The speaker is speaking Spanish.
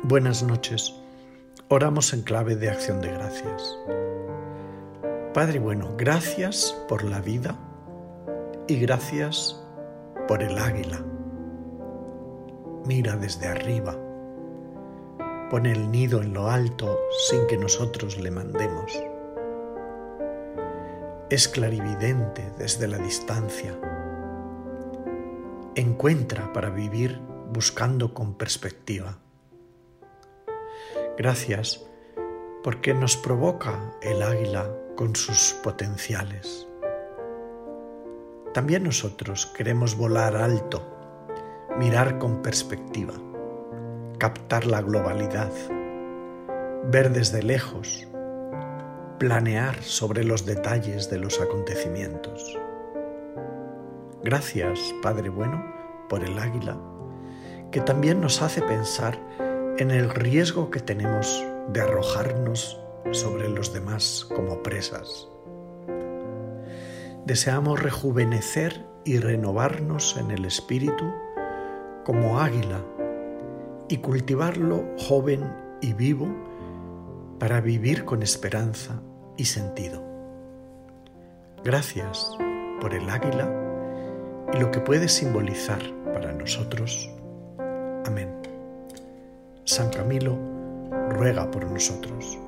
Buenas noches. Oramos en clave de acción de gracias. Padre bueno, gracias por la vida y gracias por el águila. Mira desde arriba. Pone el nido en lo alto sin que nosotros le mandemos. Es clarividente desde la distancia. Encuentra para vivir buscando con perspectiva. Gracias porque nos provoca el águila con sus potenciales. También nosotros queremos volar alto, mirar con perspectiva, captar la globalidad, ver desde lejos, planear sobre los detalles de los acontecimientos. Gracias, Padre bueno, por el águila, que también nos hace pensar en el riesgo que tenemos de arrojarnos sobre los demás como presas. Deseamos rejuvenecer y renovarnos en el espíritu como águila y cultivarlo joven y vivo para vivir con esperanza y sentido. Gracias por el águila y lo que puede simbolizar para nosotros. Amén. San Camilo ruega por nosotros.